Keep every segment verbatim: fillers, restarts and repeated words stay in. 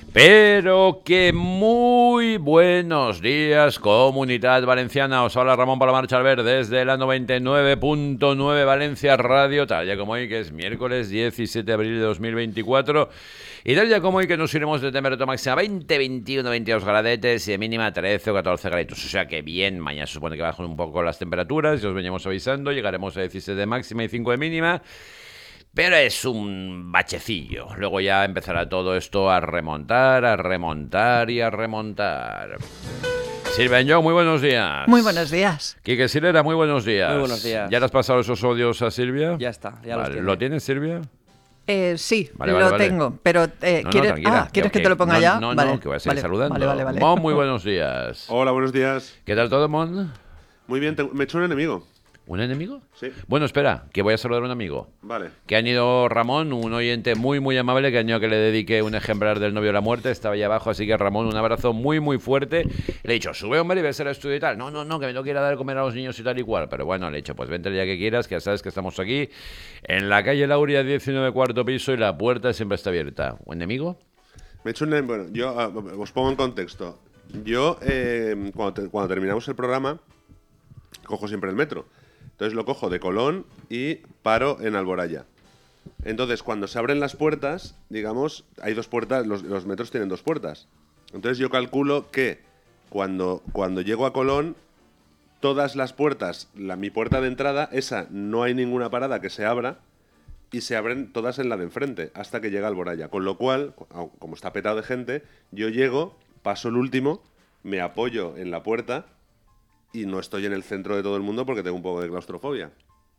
Pero que muy buenos días, Comunidad Valenciana. Os habla Ramón Palomar Chalver desde la noventa y nueve punto nueve Valencia Radio, tal ya como hoy, que es miércoles diecisiete de abril de dos mil veinticuatro. Y tal ya como hoy, que nos iremos de temperatura máxima veinte, veintiuno, veintidós gradetes y de mínima trece o catorce graditos. O sea que bien, mañana se supone que bajan un poco las temperaturas y os venimos avisando. Llegaremos a diecisiete de máxima y cinco de mínima. Pero es un bachecillo. Luego ya empezará todo esto a remontar, a remontar y a remontar. Silvia Añón, muy buenos días. Muy buenos días. Quique Silera, muy buenos días. Muy buenos días. ¿Ya le has pasado esos audios a Silvia? Ya está, ya vale. los tiene. ¿Lo tienes, Silvia? Eh, sí, vale, lo vale, vale. tengo, pero eh, no, ¿quieres, no, tranquila, ah, ¿quieres que, que te lo ponga no, ya? No, no, vale, que voy a seguir vale, saludando. Vale, vale, vale. Mon, muy buenos días. Hola, buenos días. ¿Qué tal todo, Mon? Muy bien, te- me he hecho un enemigo. ¿Un enemigo? Sí. Bueno, espera, que voy a saludar a un amigo. Vale. Que ha ido Ramón, un oyente muy, muy amable, que ha ido que le dedique un ejemplar del Novio de la Muerte. Estaba ahí abajo, así que Ramón, un abrazo muy, muy fuerte. Le he dicho, sube, hombre, y ves el estudio y tal. No, no, no, que me tengo que ir a dar de comer a los niños y tal y cual. Pero bueno, le he dicho, pues vente el día que quieras, que ya sabes que estamos aquí, en la calle Lauria, diecinueve, cuarto piso, y la puerta siempre está abierta. ¿Un enemigo? Me he hecho un enem- Bueno, yo ah, os pongo en contexto. Yo, eh, cuando, te- cuando terminamos el programa, cojo siempre el metro. Entonces lo cojo de Colón y paro en Alboraya. Entonces, cuando se abren las puertas, digamos, hay dos puertas, los, los metros tienen dos puertas. Entonces yo calculo que cuando, cuando llego a Colón, todas las puertas, la, mi puerta de entrada, esa no hay ninguna parada que se abra, y se abren todas en la de enfrente, hasta que llega Alboraya. Con lo cual, como está petado de gente, yo llego, paso el último, me apoyo en la puerta y no estoy en el centro de todo el mundo porque tengo un poco de claustrofobia.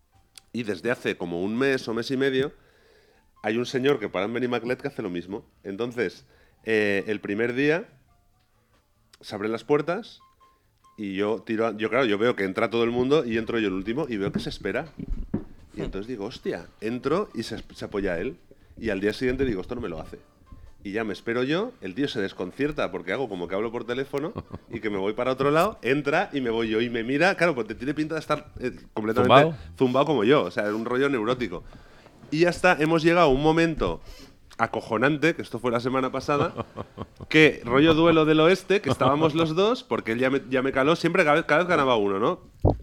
Y desde hace como un mes o mes y medio hay un señor que para en Benimaclet que hace lo mismo. Entonces, eh, el primer día se abren las puertas y yo tiro, a- yo claro, yo veo que entra todo el mundo y entro yo el último y veo que se espera. Y entonces digo, hostia, entro y se, se apoya él. Y al día siguiente digo, esto no me lo hace. Y ya me espero yo, el tío se desconcierta porque hago como que hablo por teléfono y que me voy para otro lado, entra y me voy yo y me mira, claro, pues te tiene pinta de estar eh, completamente ¿Zumbao? zumbado como yo, o sea, es un rollo neurótico. Y ya está, hemos llegado a un momento acojonante, que esto fue la semana pasada, que rollo duelo del oeste, que estábamos los dos, porque él ya me, ya me caló, siempre cada vez, cada vez ganaba uno, ¿no?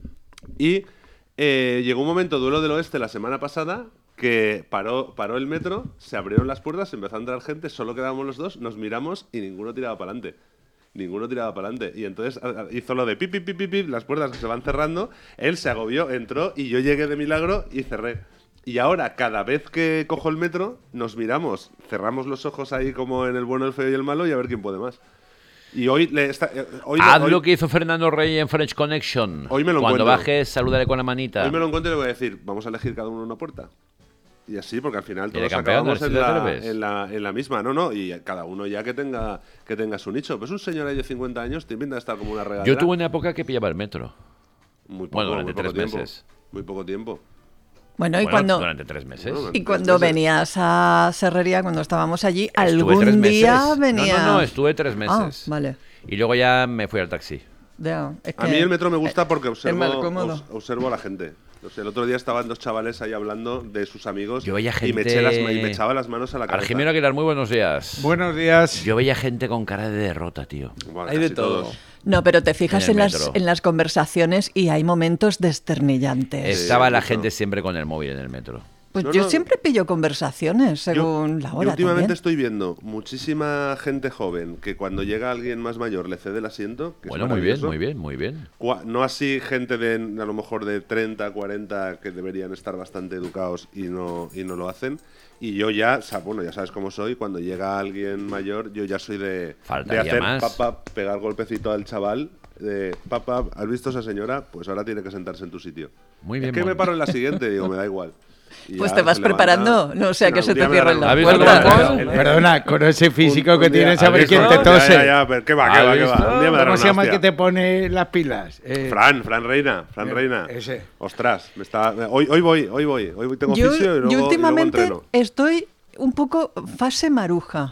Y eh, llegó un momento, duelo del oeste, la semana pasada, que paró, paró el metro, se abrieron las puertas, empezó a entrar gente, solo quedábamos los dos, nos miramos y ninguno tiraba para adelante. Ninguno tiraba para adelante. Y entonces a- a- hizo lo de pip, pip, pip, pip, pip, las puertas que se van cerrando, él se agobió, entró y yo llegué de milagro y cerré. Y ahora, cada vez que cojo el metro, nos miramos, cerramos los ojos ahí como en el bueno, el feo y el malo y a ver quién puede más. Y hoy le está, eh, hoy, Haz hoy- lo que hizo Fernando Rey en French Connection. Hoy me lo Cuando encuentro. bajes, salúdale con la manita. hoy me lo encuentro y le voy a decir, vamos a elegir cada uno una puerta. Y así, porque al final ¿Y de todos campeones, acabamos en si te la, atreves? en, la, en la misma. No, no, y cada uno ya que tenga, que tenga su nicho. Pues un señor ahí de cincuenta años te pinta de estar como una regadera. Yo tuve una época que pillaba el metro. Muy poco, bueno, durante muy poco tres tiempo. meses. Muy poco tiempo. Bueno, y Bueno, cuando, durante tres meses. Bueno, y tres cuando meses. venías a Serrería, cuando estábamos allí, Estuve algún tres meses. día venías... No, no, no, estuve tres meses. Ah, vale. Y luego ya me fui al taxi. Ya, es A que- mí el metro me gusta porque es más observo, cómodo. obs- observo a la gente. O sea, el otro día estaban dos chavales ahí hablando de sus amigos Yo veía y, me gente- eché las ma- y me echaba las manos a la cabeza. Argimiro Aguilar, muy buenos días. Buenos días. Yo veía gente con cara de derrota, tío. Bueno, Hay de casi todo. todos. No, pero te fijas En en, el las, metro. en las conversaciones y hay momentos desternillantes. Estaba la mucho. gente siempre con el móvil en el metro. Pues No, yo no. siempre pillo conversaciones según la Yo hora últimamente también. estoy viendo muchísima gente joven que cuando llega alguien más mayor le cede el asiento. Que es Bueno, muy bien, maravilloso. muy bien, muy bien. Cua- No así gente de a lo mejor de treinta, cuarenta que deberían estar bastante educados y no, y no lo hacen. Y yo ya, sa- bueno, ya sabes cómo soy, cuando llega alguien mayor, yo ya soy de, de Faltaría hacer más. pap, pap, pegar golpecito al chaval, de pap, pap, ¿has visto a esa señora? Pues ahora tiene que sentarse en tu sitio. Muy bien, Es que Mon. me paro en la siguiente, digo, me da igual. Y Pues ya te vas se levanta. preparando, no sea que Un se te día me cierren darán las ¿Has una- visto puertas. cómo Paul? Perdona, con ese físico Un- que un día- tienes, a ¿has ver visto? quién te Ya, tose. ya, ya, pero ¿qué va, qué ¿Has va, qué visto? va? Un día me darán ¿Cómo se una llama el hostia. que te pone las pilas? Eh, Fran, Fran Reina, Fran Bien, Reina. ese. Ostras, me está, hoy, hoy voy, hoy voy, hoy tengo Yo, oficio y luego, yo y luego últimamente entreno. estoy un poco fase maruja.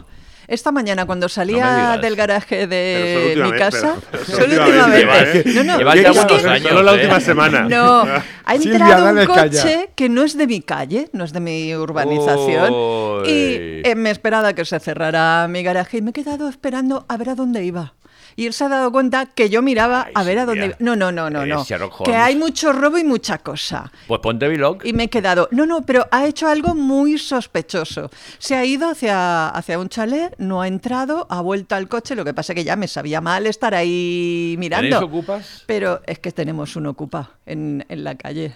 Esta mañana cuando No me salía digas. del garaje Pero de solo mi últimamente, casa, pero- pero solo solo últimamente. últimamente, No, no, Llevas es ya que- unos años, Solo la ¿eh? última semana. No, ha Silvia, entrado un dale coche calla. que no es de mi calle, no es de mi urbanización. Uy. Y eh, me esperaba que se cerrara mi garaje y me he quedado esperando a ver a dónde iba. Y él se ha dado cuenta que yo miraba Ay, a ver a Silvia. dónde iba. No, no, no, no, Eres no. Sherlock Que Holmes. hay mucho robo y mucha cosa. Pues ponte vlog. Y me he quedado, no, no, pero ha hecho algo muy sospechoso. Se ha ido hacia, hacia un chalet, no ha entrado, ha vuelto al coche, lo que pasa es que ya me sabía mal estar ahí mirando. ¿Tenéis ocupas? Pero es que tenemos un ocupa en, en la calle.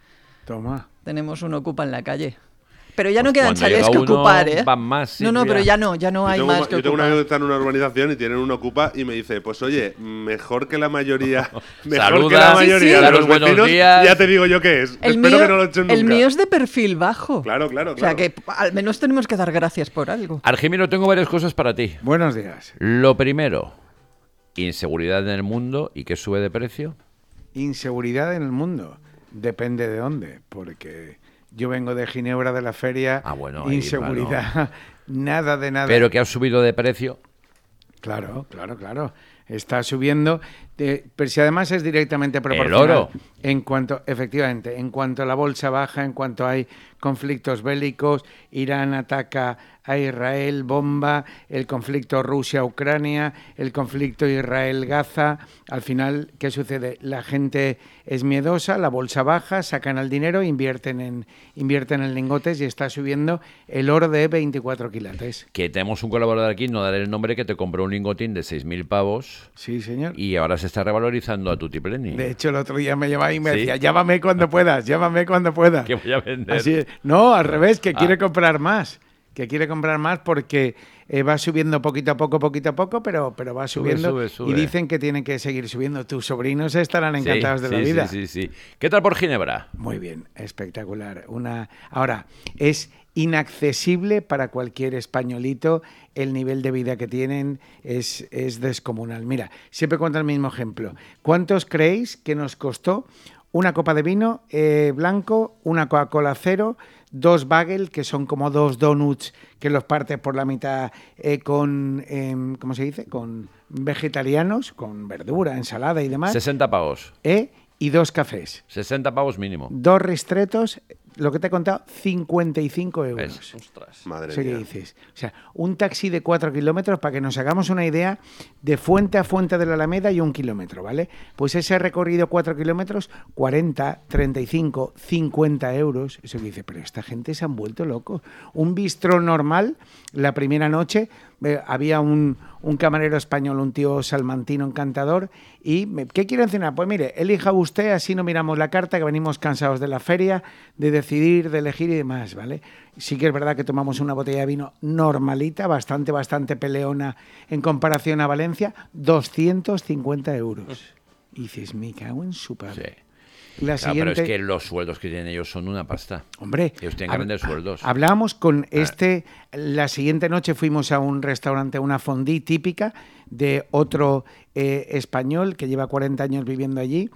Toma. Tenemos un ocupa en la calle. Pero ya no Pues quedan cuando chalés llega que uno, ocupar, ¿eh? van más, no, no, Silvia. pero ya no, ya no Yo hay tengo, más una- que yo tengo un amigo que ocupar. está en una urbanización y tienen un ocupa y me dice, pues oye, mejor que la mayoría, mejor Saluda. que la Sí, mayoría sí. de Daros los buenos vecinos, días. ya te digo yo qué es. El Espero mío, que no lo echen nunca. el mío es de perfil bajo. Claro, claro, O sea claro. que al menos tenemos que dar gracias por algo. Argimiro, tengo varias cosas para ti. Buenos días. Lo primero, inseguridad en el mundo y que sube de precio. Inseguridad en el mundo. Depende de dónde, porque yo vengo de Ginebra de la feria. Ah, bueno, ahí, inseguridad. Nada de nada. Pero que ha subido de precio. Claro, claro, claro. Está subiendo. de- pero si además es directamente proporcional. oro. En cuanto, efectivamente, en cuanto la bolsa baja, en cuanto hay conflictos bélicos, Irán ataca a Israel, bomba, el conflicto Rusia-Ucrania, el conflicto Israel-Gaza. Al final, ¿qué sucede? La gente es miedosa, la bolsa baja, sacan el dinero, invierten en, invierten en lingotes y está subiendo el oro de veinticuatro quilates. Que tenemos un colaborador aquí, no daré el nombre, que te compró un lingotín de seis mil pavos Sí, señor. y ahora se está revalorizando a tutipleni. De hecho, el otro día me llamaba y me ¿Sí? decía, llámame cuando puedas, llámame cuando puedas. Que voy a vender. Así es. No, al revés, que Ah. quiere comprar más. Que quiere comprar más porque eh, va subiendo poquito a poco, poquito a poco, pero, pero va Sube, subiendo. sube, sube. Y dicen que tienen que seguir subiendo. Tus sobrinos estarán Sí, encantados de sí, la vida. Sí, sí, sí. ¿Qué tal por Ginebra? Muy bien, espectacular. Una... Ahora, es inaccesible para cualquier españolito, el nivel de vida que tienen es, es descomunal. Mira, siempre cuento el mismo ejemplo. ¿Cuántos creéis que nos costó una copa de vino eh, blanco, una Coca-Cola cero, dos bagel, que son como dos donuts que los partes por la mitad eh, con, eh, ¿cómo se dice? Con vegetarianos, con verdura, ensalada y demás, sesenta pavos. eh, y dos cafés. sesenta pavos mínimo. Dos ristretos, lo que te he contado, cincuenta y cinco euros. ¿Ves? Madre Sé qué mía. dices. O sea, un taxi de cuatro kilómetros, para que nos hagamos una idea, de fuente a fuente de la Alameda y un kilómetro, ¿vale? Pues ese recorrido cuatro kilómetros, cuarenta, treinta y cinco, cincuenta euros. Eso que dice, pero esta gente se han vuelto locos. Un bistró normal, la primera noche, eh, había un, un camarero español, un tío salmantino encantador, y me- ¿qué quieren cenar? Pues mire, elija usted, así no miramos la carta, que venimos cansados de la feria, de decidir, de elegir y demás, ¿vale? Sí que es verdad que tomamos una botella de vino normalita, bastante, bastante peleona en comparación a Valencia, doscientos cincuenta euros. Y dices, me cago en su padre. Sí. La Claro, siguiente... pero es que los sueldos que tienen ellos son una pasta. Hombre, Ellos tienen hab- grandes sueldos. Hablábamos con este, la siguiente noche fuimos a un restaurante, una fondue típica de otro eh, español que lleva cuarenta años viviendo allí,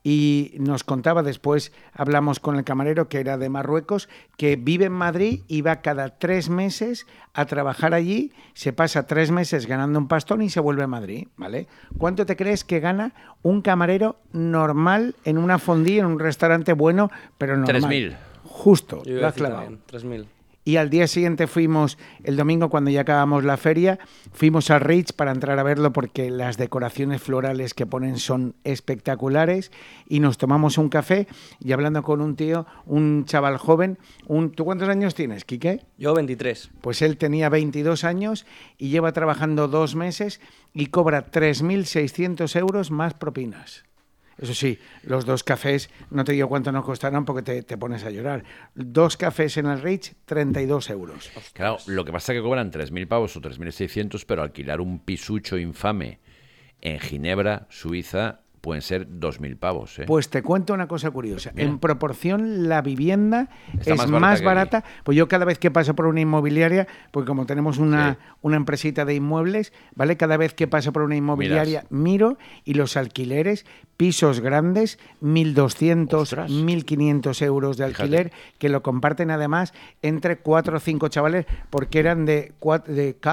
y nos contaba, después hablamos con el camarero que era de Marruecos, que vive en Madrid y va cada tres meses a trabajar allí, se pasa tres meses ganando un pastón y se vuelve a Madrid, ¿vale? ¿Cuánto te crees que gana un camarero normal en una fondue, en un restaurante bueno, pero normal? tres mil. Justo, Yo lo iba a has decir clavado. también, tres mil. Y al día siguiente fuimos, el domingo cuando ya acabamos la feria, fuimos a Ritz para entrar a verlo porque las decoraciones florales que ponen son espectaculares, y nos tomamos un café y hablando con un tío, un chaval joven, un, ¿tú cuántos años tienes, Quique? Yo veintitrés. Pues él tenía veintidós años y lleva trabajando dos meses y cobra tres mil seiscientos euros más propinas. Eso sí, los dos cafés, no te digo cuánto nos costaron porque te, te pones a llorar. Dos cafés en el Ritz, treinta y dos euros. Claro, lo que pasa es que cobran tres mil pavos o tres mil seiscientos, pero alquilar un pisucho infame en Ginebra, Suiza, pueden ser dos mil pavos. ¿eh? Pues te cuento una cosa curiosa. Mira. En proporción, la vivienda Está es más más barata barata. que Pues yo cada vez que paso por una inmobiliaria, porque como tenemos una, Sí. una empresita de inmuebles, ¿vale? Cada vez que paso por una inmobiliaria, miro y los alquileres, pisos grandes, mil doscientos, Ostras. mil quinientos euros de Fíjate. alquiler, que lo comparten además entre cuatro o cinco chavales, porque eran de cuatro, de cuatro,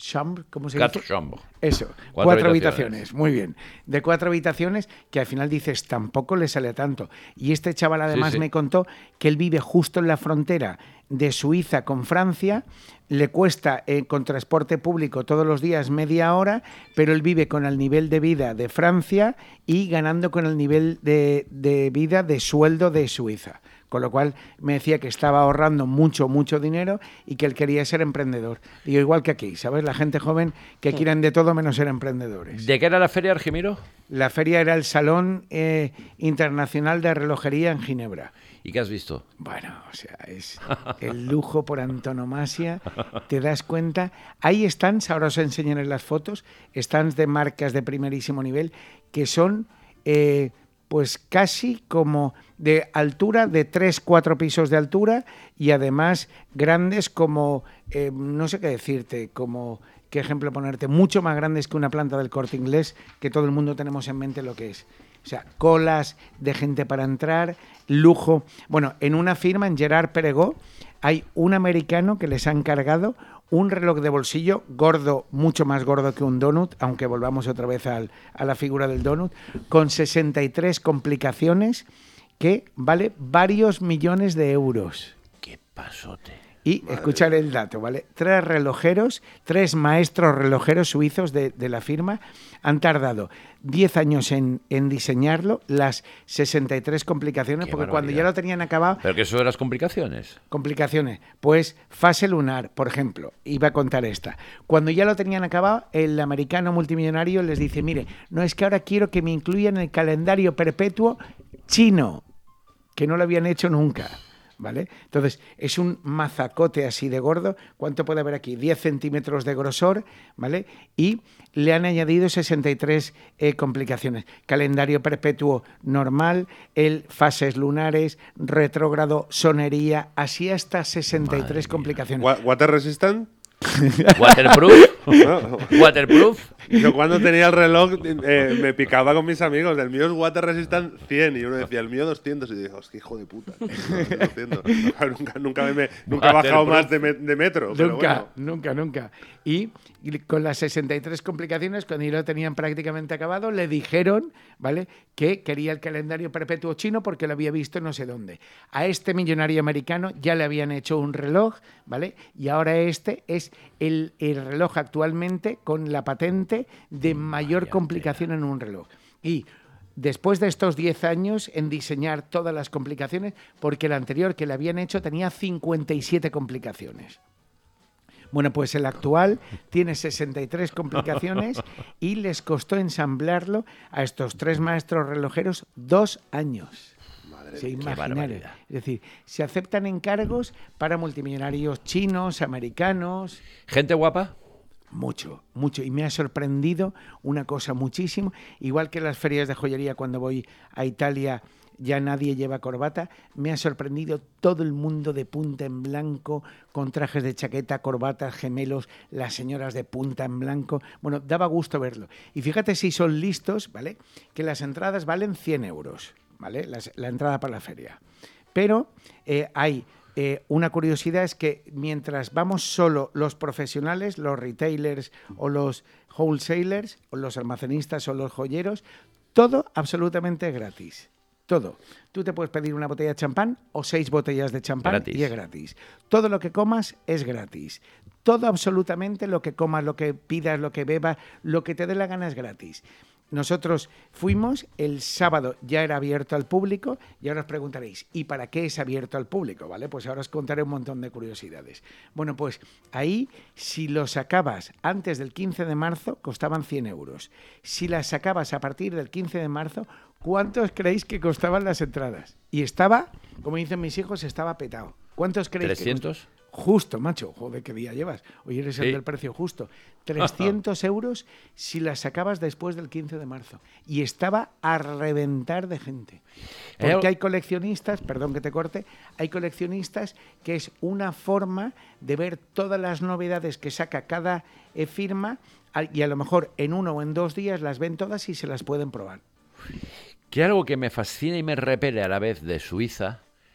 chambres, ¿cómo se Quatre dice? chambres. Eso, Cuatro cuatro, habitaciones. habitaciones. Muy bien. De cuatro habitaciones que al final dices, tampoco le sale tanto. Y este chaval además Sí, sí. me contó que él vive justo en la frontera de Suiza con Francia, le cuesta eh, con transporte público todos los días media hora, pero él vive con el nivel de vida de Francia y ganando con el nivel de, de vida de sueldo de Suiza. Con lo cual me decía que estaba ahorrando mucho, mucho dinero y que él quería ser emprendedor. Digo, igual que aquí, ¿sabes? La gente joven que quieren de todo menos ser emprendedores. ¿De qué era la feria, Argimiro? La feria era el Salón eh, Internacional de Relojería en Ginebra. ¿Y qué has visto? Bueno, o sea, es el lujo por antonomasia. Te das cuenta. Hay stands, ahora os enseñaré las fotos, stands de marcas de primerísimo nivel que son... Eh, pues casi como de altura, de tres, cuatro pisos de altura y además grandes como, eh, no sé qué decirte, como, qué ejemplo ponerte, mucho más grandes que una planta del Corte Inglés, que todo el mundo tenemos en mente lo que es. O sea, colas de gente para entrar, lujo. Bueno, en una firma, en Gerard Perregaux, hay un americano que les ha encargado un reloj de bolsillo gordo, mucho más gordo que un donut, aunque volvamos otra vez al, a la figura del donut, con sesenta y tres complicaciones que vale varios millones de euros. ¡Qué pasote! Y Madre escuchar mía. el dato, ¿vale? Tres relojeros, tres maestros relojeros suizos de, de la firma han tardado diez años en, en diseñarlo, las sesenta y tres complicaciones, Qué porque cuando barbaridad. ya lo tenían acabado, ¿Pero qué eso de las complicaciones? complicaciones, pues fase lunar, por ejemplo, iba a contar esta. Cuando ya lo tenían acabado, el americano multimillonario les dice, mire, no es que ahora quiero que me incluyan el calendario perpetuo chino, que no lo habían hecho nunca. ¿Vale? Entonces, es un mazacote así de gordo. ¿Cuánto puede haber aquí? diez centímetros de grosor, ¿vale? Y le han añadido sesenta y tres eh, complicaciones. Calendario perpetuo normal, el fases lunares, retrógrado, sonería, así hasta sesenta y tres Madre complicaciones. Wa- ¿Water resistant? ¿Waterproof? No. ¿Waterproof? Yo cuando tenía el reloj eh, me picaba con mis amigos. El mío es Water Resistant cien y uno decía el mío doscientos y digo, hostia, hijo de puta. tío, doscientos. nunca nunca, me, nunca he bajado más de, me- de metro. Pero Nunca, bueno. nunca, nunca. Y y con las sesenta y tres complicaciones, cuando ya lo tenían prácticamente acabado, le dijeron, ¿vale?, que quería el calendario perpetuo chino porque lo había visto no sé dónde. A este millonario americano ya le habían hecho un reloj, ¿vale? Y ahora este es el, el reloj actualmente con la patente de mayor Vaya complicación en un reloj. Y después de estos diez años en diseñar todas las complicaciones, porque el anterior que le habían hecho tenía cincuenta y siete complicaciones. Bueno, pues el actual tiene sesenta y tres complicaciones y les costó ensamblarlo a estos tres maestros relojeros dos años. Madre Se mía. imaginaron. barbaridad. Es decir, se aceptan encargos para multimillonarios chinos, americanos. ¿Gente guapa? Mucho, mucho. Y me ha sorprendido una cosa muchísimo. Igual que en las ferias de joyería cuando voy a Italia ya nadie lleva corbata. Me ha sorprendido todo el mundo de punta en blanco, con trajes de chaqueta, corbatas, gemelos, las señoras de punta en blanco. Bueno, daba gusto verlo. Y fíjate si son listos, ¿vale?, que las entradas valen cien euros, ¿vale?, Las, la entrada para la feria. Pero eh, hay... Eh, una curiosidad es que mientras vamos solo los profesionales, los retailers o los wholesalers, o los almacenistas o los joyeros, todo absolutamente es gratis. Todo. Tú te puedes pedir una botella de champán o seis botellas de champán Gratis. y es gratis. Todo lo que comas es gratis. Todo absolutamente lo que comas, lo que pidas, lo que bebas, lo que te dé la gana es gratis. Nosotros fuimos, el sábado ya era abierto al público y ahora os preguntaréis, ¿y para qué es abierto al público? ¿Vale? Pues ahora os contaré un montón de curiosidades. Bueno, pues ahí, si lo sacabas antes del quince de marzo, costaban cien euros. Si las sacabas a partir del quince de marzo, ¿cuántos creéis que costaban las entradas? Y estaba, como dicen mis hijos, estaba petado. ¿Cuántos creéis que ¿trescientos? costaban? Justo, macho. Joder, ¿qué día llevas? Hoy eres el Sí. del precio justo. trescientos euros si las sacabas después del quince de marzo. Y estaba a reventar de gente. Porque Eh, hay coleccionistas, perdón que te corte, hay coleccionistas que es una forma de ver todas las novedades que saca cada eh, firma a- y a lo mejor en uno o en dos días las ven todas y se las pueden probar. Que algo que me fascina y me repele a la vez de Suiza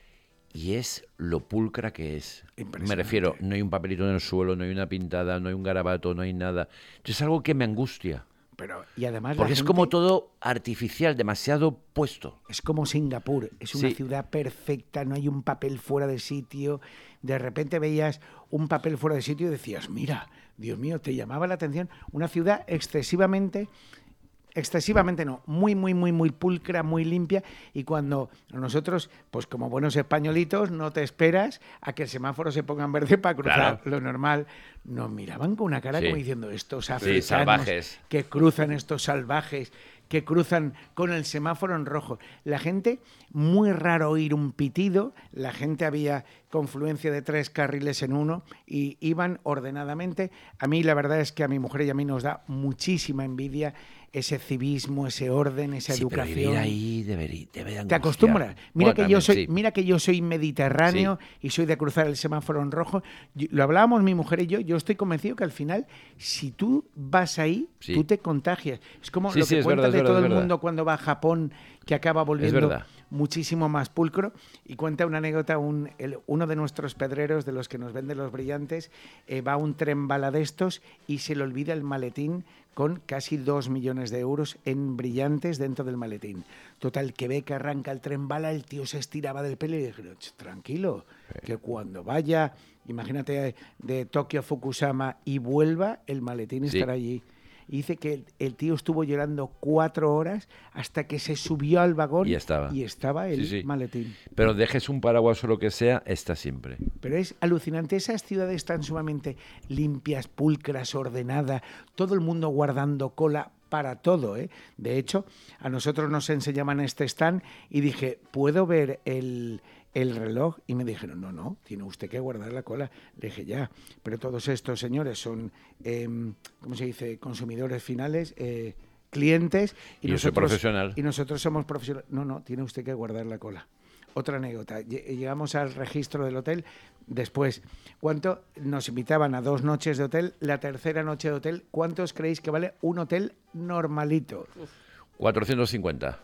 y es lo pulcra que es. Me Impresionante. refiero, no hay un papelito en el suelo, no hay una pintada, no hay un garabato, no hay nada. Es algo que me angustia. Pero, y además la Porque es gente- como todo artificial, demasiado puesto. Es como Singapur, es una Sí. ciudad perfecta, no hay un papel fuera de sitio. De repente veías un papel fuera de sitio y decías, mira, Dios mío, te llamaba la atención. Una ciudad excesivamente, excesivamente no, muy, muy, muy, muy pulcra, muy limpia. Y cuando nosotros, pues como buenos españolitos, no te esperas a que el semáforo se ponga en verde para cruzar. Claro. Lo normal, nos miraban con una cara Sí. como diciendo, estos Sí, africanos salvajes. que cruzan, estos salvajes que cruzan con el semáforo en rojo. La gente, muy raro oír un pitido, la gente había confluencia de tres carriles en uno y iban ordenadamente. A mí la verdad es que a mi mujer y a mí nos da muchísima envidia ese civismo, ese orden, esa Sí, pero educación. vivir ahí debería, debe de Te angustiar. acostumbras. Mira Bueno, que yo también, soy, sí. mira que yo soy mediterráneo y soy de cruzar el semáforo en rojo. Yo- lo hablábamos mi mujer y yo. Yo estoy convencido que al final, si tú vas ahí, Sí. tú te contagias. Es como Sí, lo sí, que es cuentan verdad, es de verdad, todo es el verdad. mundo cuando va a Japón, que acaba volviendo verdad. muchísimo más pulcro. Y cuenta una anécdota, un, el- uno de nuestros pedreros, de los que nos venden los brillantes, eh, va a un tren bala de estos y se le olvida el maletín con casi dos millones de euros en brillantes dentro del maletín. Total, que ve que arranca el tren bala, el tío se estiraba del pelo y dije, "Ch, tranquilo, que cuando vaya, imagínate, de Tokio a Fukushama y vuelva, el maletín Sí. estará allí". Y dice que el, el tío estuvo llorando cuatro horas hasta que se subió al vagón Y estaba. y estaba el Sí, sí. maletín. Pero dejes un paraguas o lo que sea, está siempre. Pero es alucinante, esas ciudades tan sumamente limpias, pulcras, ordenadas, todo el mundo guardando cola para todo, ¿eh? De hecho, a nosotros nos enseñaban este stand y dije, ¿puedo ver el, el reloj? Y me dijeron, no, no, tiene usted que guardar la cola. Le dije, ya, pero todos estos señores son, eh, ¿cómo se dice?, consumidores finales, eh, clientes. Y yo soy profesional. Y nosotros somos profesionales. No, no, tiene usted que guardar la cola. Otra anécdota. Lle- Llegamos al registro del hotel. Después, ¿cuánto nos invitaban a dos noches de hotel? La tercera noche de hotel, ¿cuántos creéis que vale un hotel normalito? cuatrocientos cincuenta.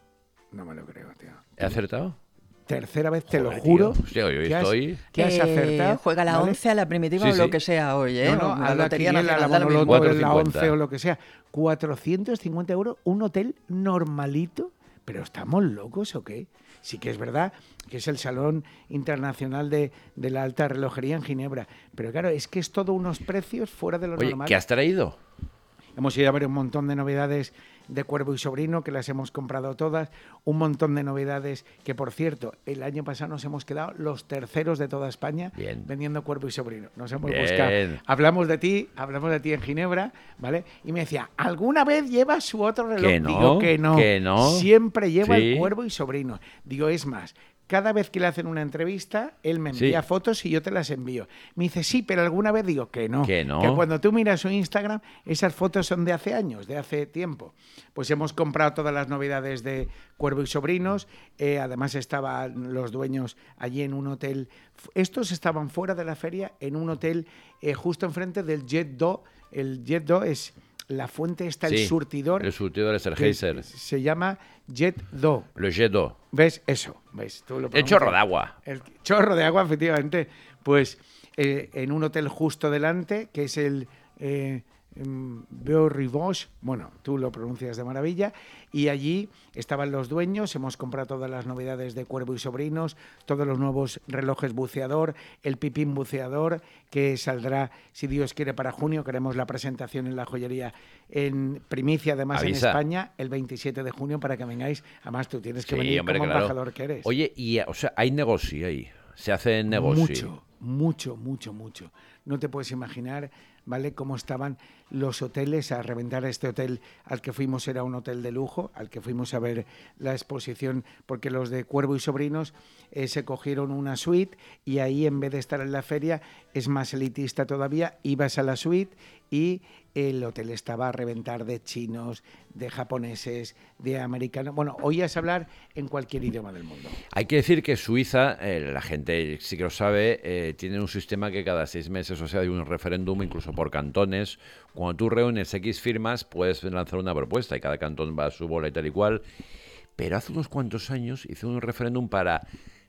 No me lo creo, tío. ¿He acertado? Tercera vez, te Joder, lo juro. tío. Hostia, yo que has- estoy- que has Eh, acertado. Juega la ¿vale? once a la primitiva Sí, o lo sí. que sea hoy, ¿eh? No, no, O a la Lotería quiniela, la Nacional, da lo mismo. Monoloto, cuatrocientos la cincuenta. once o lo que sea. cuatrocientos cincuenta euros, un hotel normalito. ¿Pero estamos locos o qué? Sí que es verdad que es el Salón Internacional de, de la Alta Relojería en Ginebra. Pero claro, es que es todo unos precios fuera de lo Oye, normal. ¿qué has traído? Hemos ido a ver un montón de novedades de Cuervo y Sobrino, que las hemos comprado todas. Un montón de novedades que, por cierto, el año pasado nos hemos quedado los terceros de toda España Bien. vendiendo Cuervo y Sobrino. Nos hemos Bien. buscado. Hablamos de ti, hablamos de ti en Ginebra, ¿vale? Y me decía, ¿alguna vez lleva su otro reloj? Que no, Digo que no. que no. Siempre lleva Sí. el Cuervo y Sobrino. Digo, es más, cada vez que le hacen una entrevista, él me envía Sí. fotos y yo te las envío. Me dice, sí, pero alguna vez digo que no. Que no. Que cuando tú miras su Instagram, esas fotos son de hace años, de hace tiempo. Pues hemos comprado todas las novedades de Cuervo y Sobrinos. Eh, además estaban los dueños allí en un hotel. Estos estaban fuera de la feria en un hotel eh, justo enfrente del Jet Do. El Jet Do es la fuente, está el Sí, surtidor. El surtidor es el que Geyser. se llama Jet Do. Le Jet d'eau. ¿Ves? Eso. ¿Ves? Tú lo El pronuncias. chorro de agua. El chorro de agua, efectivamente. Pues eh, en un hotel justo delante, que es el eh, em, Beau Rivage, bueno, tú lo pronuncias de maravilla, y allí estaban los dueños, hemos comprado todas las novedades de Cuervo y Sobrinos, todos los nuevos relojes buceador, el pipín buceador, que saldrá, si Dios quiere, para junio. Queremos la presentación en la joyería en primicia, además Avisa. en España, el veintisiete de junio, para que vengáis. Además, tú tienes que Sí, venir hombre, como claro. embajador que eres. Oye, y o sea, hay negocio ahí. Se hace negocio. Mucho, mucho, mucho, mucho. No te puedes imaginar, ¿vale?, cómo estaban los hoteles a reventar. Este hotel al que fuimos era un hotel de lujo, al que fuimos a ver la exposición, porque los de Cuervo y Sobrinos eh, se cogieron una suite y ahí, en vez de estar en la feria, es más elitista todavía. Ibas a la suite y el hotel estaba a reventar de chinos, de japoneses, de americanos. Bueno, oías hablar en cualquier idioma del mundo. Hay que decir que Suiza, eh, la gente sí que lo sabe, eh, tiene un sistema que cada seis meses, o sea, hay un referéndum, incluso por cantones. Cuando tú reúnes X firmas, puedes lanzar una propuesta y cada cantón va a su bola y tal y cual. Pero hace unos cuantos años hizo un referéndum para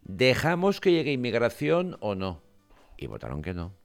¿dejamos que llegue inmigración o no? Y votaron que no.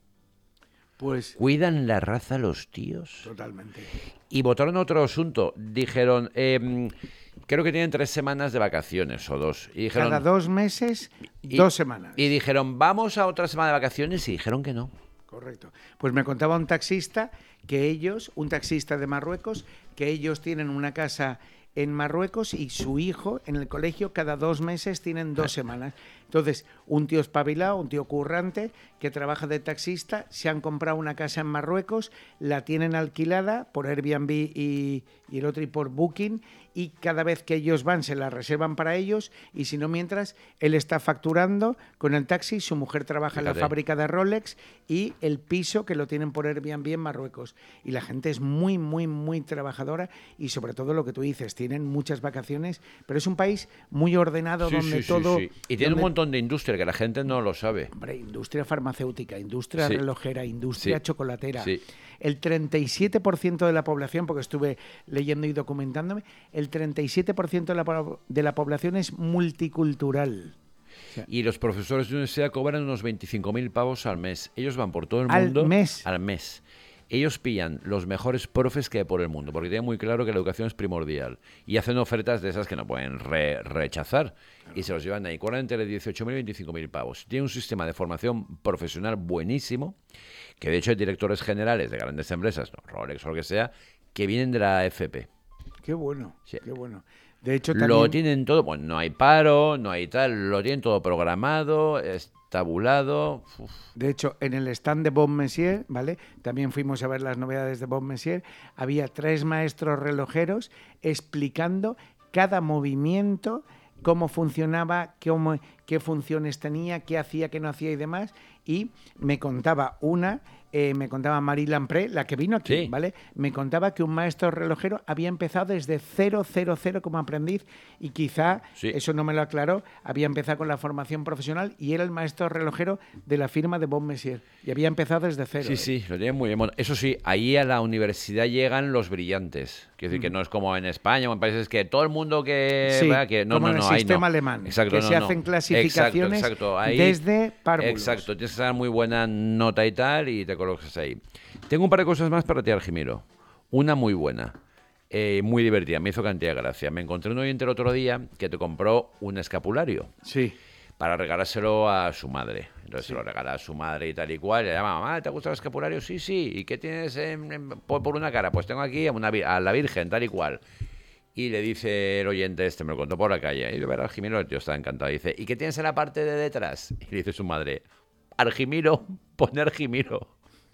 Pues ¿Cuidan la raza los tíos? totalmente. Y votaron otro asunto. Dijeron, eh, creo que tienen tres semanas de vacaciones o dos. Y dijeron, Cada dos meses, y- dos semanas. Y dijeron, vamos a otra semana de vacaciones y dijeron que no. Correcto. Pues me contaba un taxista que ellos, un taxista de Marruecos, que ellos tienen una casa en Marruecos y su hijo en el colegio cada dos meses tienen dos semanas. Entonces, un tío espabilado, un tío currante que trabaja de taxista, se han comprado una casa en Marruecos, la tienen alquilada por Airbnb y, y el otro y por Booking, y cada vez que ellos van se la reservan para ellos, y si no, mientras él está facturando con el taxi, su mujer trabaja en la Fíjate. fábrica de Rolex y el piso que lo tienen por Airbnb en Marruecos. Y la gente es muy, muy, muy trabajadora y sobre todo lo que tú dices, tienen muchas vacaciones, pero es un país muy ordenado Sí, donde sí, sí, todo... sí. Y tiene un donde- montón de industria que la gente no lo sabe. Hombre, industria farmacéutica, industria Sí. relojera, industria Sí. chocolatera. Sí. El treinta y siete por ciento de la población, porque estuve leyendo y documentándome, el treinta y siete por ciento de la, po- de la población es multicultural. Y los profesores de universidad cobran unos veinticinco mil pavos al mes. Ellos van por todo el ¿Al mundo. mes? Al mes. Ellos pillan los mejores profes que hay por el mundo, porque tienen muy claro que la educación es primordial. Y hacen ofertas de esas que no pueden re- rechazar. Y se los llevan ahí. Cobran entre dieciocho mil y veinticinco mil pavos. Tiene un sistema de formación profesional buenísimo, que de hecho hay directores generales de grandes empresas, no, Rolex o lo que sea, que vienen de la A F P. Qué bueno, Sí. qué bueno. De hecho, Lo también... tienen todo, bueno, no hay paro, no hay tal, lo tienen todo programado, es tabulado. Uf. De hecho, en el stand de Bon Messier, ¿vale? También fuimos a ver las novedades de Bon Messier. Había tres maestros relojeros explicando cada movimiento, cómo funcionaba, cómo, qué funciones tenía, qué hacía, qué no hacía y demás. Y me contaba una, eh, me contaba Marie Lampré, la que vino aquí, Sí. ¿vale? Me contaba que un maestro relojero había empezado desde cero, cero, cero como aprendiz y quizá, Sí. eso no me lo aclaró, había empezado con la formación profesional y era el maestro relojero de la firma de Bon Messier y había empezado desde cero. Sí, ¿eh? sí, lo tienen muy bien. Bueno, eso sí, ahí a la universidad llegan los brillantes. Quiero decir que no es como en España o en países que todo el mundo que... Sí, ¿verdad? que no, como no, en el no, ahí sistema no. alemán, Exacto, que no, se no. hacen clasificaciones Exacto, exacto. Ahí- desde párvulos. Exacto, tienes que dar muy buena nota y tal y te colocas ahí. Tengo un par de cosas más para ti, Argimiro. Una muy buena, eh, muy divertida, me hizo cantidad de gracia. Me encontré un oyente el otro día que te compró un escapulario Sí. para regalárselo a su madre. Entonces se lo regala a su madre y tal y cual. Y le llama, mamá, ¿te gusta el escapulario? Sí, sí. ¿Y qué tienes en- en- por, por una cara? Pues tengo aquí a, una, vi- a la Virgen, tal y cual. Y le dice el oyente este, me lo contó por la calle. Y de ver a Argimiro, el tío está encantado. Dice, ¿y qué tienes en la parte de detrás? Y le dice su madre, Argimiro, pone Argimiro.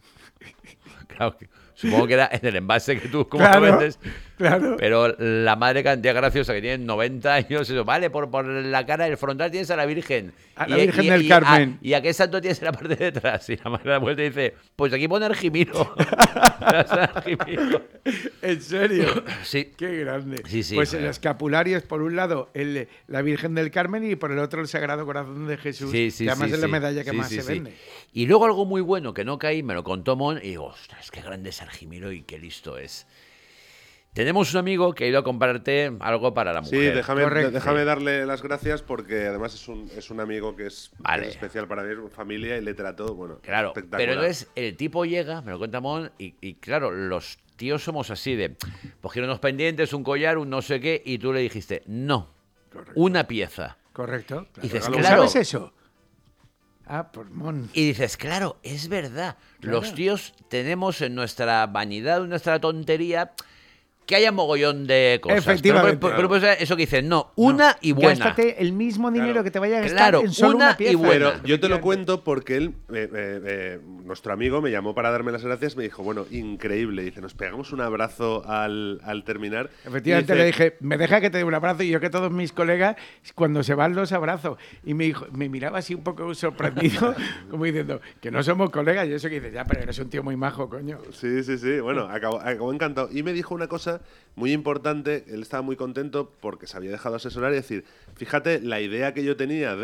Claro, que- supongo que era en el envase que tú como Claro, lo vendes. claro. Pero la madre cantidad graciosa que tiene noventa años, eso, vale, por, por la cara del frontal tienes a la Virgen. A la Virgen del Carmen. ¿Y a qué santo tienes en la parte de detrás? Y la madre da vuelta y dice, pues aquí pone Argimiro. Argimiro. ¿En serio? Sí. Qué grande. Sí, sí, pues el joder. escapulario es por un lado el, la Virgen del Carmen y por el otro el Sagrado Corazón de Jesús. Sí, sí, que además sí, es la sí. medalla que Sí, más sí, se sí. vende. Y luego algo muy bueno que no caí, me lo contó Mon, y digo, ostras, qué grande es Argimiro y qué listo es. Tenemos un amigo que ha ido a comprarte algo para la Sí, mujer. déjame, Correcto. déjame darle las gracias porque además es un, es un amigo que es, Vale. que es especial para mí, es familia y le trato, bueno, Claro, espectacular. pero entonces el tipo llega, me lo cuenta Mon, y, y claro, los tíos somos así de, pues quiero unos pendientes, un collar, un no sé qué, y tú le dijiste, no, Correcto. una pieza. Correcto. Y dices, ¿Tú claro. ¿Sabes eso? Ah, por Mon. Y dices, claro, es verdad, Claro. los tíos tenemos en nuestra vanidad, en nuestra tontería, que haya mogollón de cosas. Efectivamente. Pero, pero, pero, pero eso que dicen, no, una No, y buena. Gástate el mismo dinero Claro. que te vaya a gastar Claro, en solo una una, y pieza. buena. Pero yo te lo cuento porque él, eh, eh, eh, nuestro amigo, me llamó para darme las gracias. Me dijo, bueno, increíble. Dice, nos pegamos un abrazo al, al terminar. Efectivamente Y dice, le dije, me deja que te dé un abrazo y yo que todos mis colegas cuando se van los abrazo. Y me dijo, me miraba así un poco sorprendido, como diciendo, que no somos colegas. Y eso que dice, ya, pero eres un tío muy majo, coño. Sí, sí, sí. Bueno, acabó, acabó encantado. Y me dijo una cosa muy importante. Él estaba muy contento porque se había dejado asesorar y decir, fíjate, la idea que yo tenía de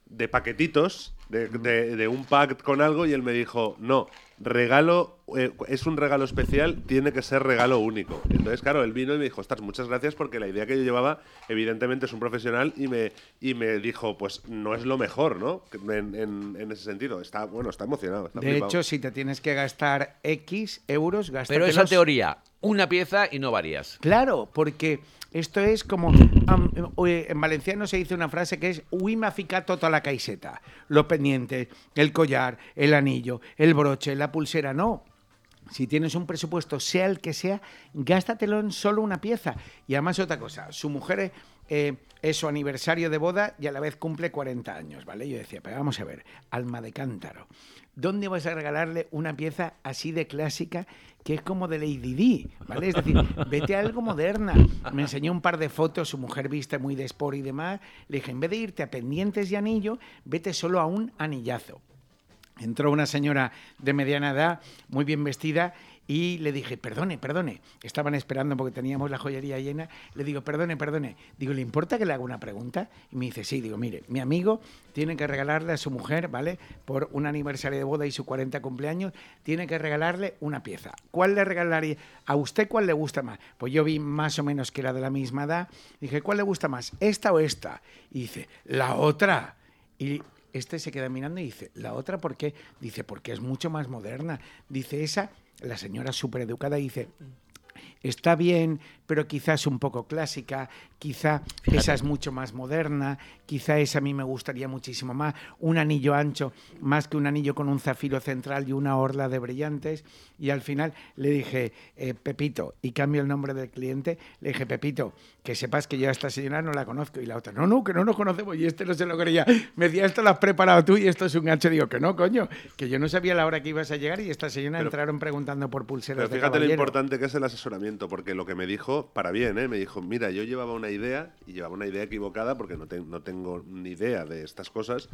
de paquetitos, de, de, de un pack con algo, y él me dijo, no, regalo, eh, es un regalo especial, tiene que ser regalo único. Entonces, claro, él vino y me dijo, ostras, muchas gracias, porque la idea que yo llevaba, evidentemente es un profesional, y me, y me dijo, pues no es lo mejor, ¿no? En, en, en ese sentido. Está, bueno, está emocionado. Está de flipado. hecho, si te tienes que gastar X euros, gástatelos. Pero esa teoría, una pieza y no varias. Claro, porque esto es como... Um, en valenciano se dice una frase que es «Ui m'ha ficat tota la caiseta». Los pendientes, el collar, el anillo, el broche, la pulsera, no. Si tienes un presupuesto, sea el que sea, gástatelo en solo una pieza. Y además otra cosa, su mujer eh, es su aniversario de boda y a la vez cumple cuarenta años, ¿vale? Yo decía, pero vamos a ver, alma de cántaro, ¿dónde vas a regalarle una pieza así de clásica que es como de Lady Di, ¿vale? Es decir, vete a algo moderna. Me enseñó un par de fotos, su mujer viste muy de sport y demás. Le dije, en vez de irte a pendientes y anillo, vete solo a un anillazo. Entró una señora de mediana edad, muy bien vestida, y le dije, perdone, perdone. Estaban esperando porque teníamos la joyería llena. Le digo, perdone, perdone. Digo, ¿le importa que le haga una pregunta? Y me dice, sí. Digo, mire, mi amigo tiene que regalarle a su mujer, ¿vale? Por un aniversario de boda y su cuarenta cumpleaños, tiene que regalarle una pieza. ¿Cuál le regalaría? ¿A usted cuál le gusta más? Pues yo vi más o menos que era de la misma edad. Dije, ¿cuál le gusta más? ¿Esta o esta? Y dice, la otra. Y este se queda mirando y dice, ¿la otra por qué? Dice, porque es mucho más moderna. Dice, esa... La señora súper educada dice, está bien, pero quizás un poco clásica, quizá Fíjate. esa es mucho más moderna, quizá esa a mí me gustaría muchísimo más, un anillo ancho, más que un anillo con un zafiro central y una orla de brillantes. Y al final le dije, eh, Pepito, y cambio el nombre del cliente, le dije, Pepito, que sepas que yo a esta señora no la conozco. Y la otra, no, no, que no nos conocemos, y este no se lo creía. Me decía, esto lo has preparado tú y esto es un gancho. Digo, que no, coño, que yo no sabía la hora que ibas a llegar y esta señora pero, entraron preguntando por pulseras pero de fíjate caballero. lo importante que es el asesoramiento, porque lo que me dijo, para bien, ¿eh? Me dijo, mira, yo llevaba una idea, y llevaba una idea equivocada porque no, te, no tengo ni idea de estas cosas,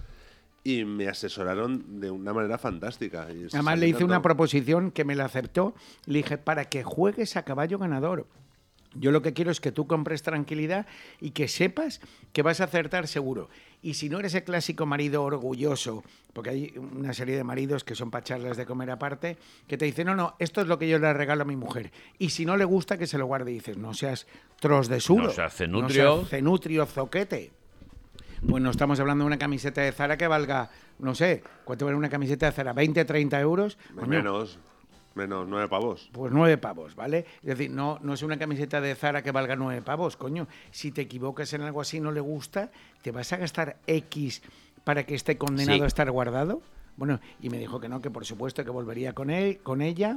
y me asesoraron de una manera fantástica. Y Además le hice tanto... una proposición que me la aceptó, le dije, para que juegues a caballo ganador. Yo lo que quiero es que tú compres tranquilidad y que sepas que vas a acertar seguro. Y si no eres el clásico marido orgulloso, porque hay una serie de maridos que son para echarles de comer aparte, que te dicen, no, no, esto es lo que yo le regalo a mi mujer. Y si no le gusta, que se lo guarde. Y dices, no seas tros de suro. No seas cenutrio. No seas cenutrio, zoquete. Pues no estamos hablando de una camiseta de Zara que valga, no sé, ¿cuánto vale una camiseta de Zara? ¿veinte, treinta euros? Menos. Menos, nueve pavos. Pues nueve pavos, ¿vale? Es decir, no, no es una camiseta de Zara que valga nueve pavos, coño. Si te equivocas en algo así y no le gusta, ¿te vas a gastar X para que esté condenado sí. a estar guardado? Bueno, y me dijo que no, que por supuesto que volvería con él, con ella.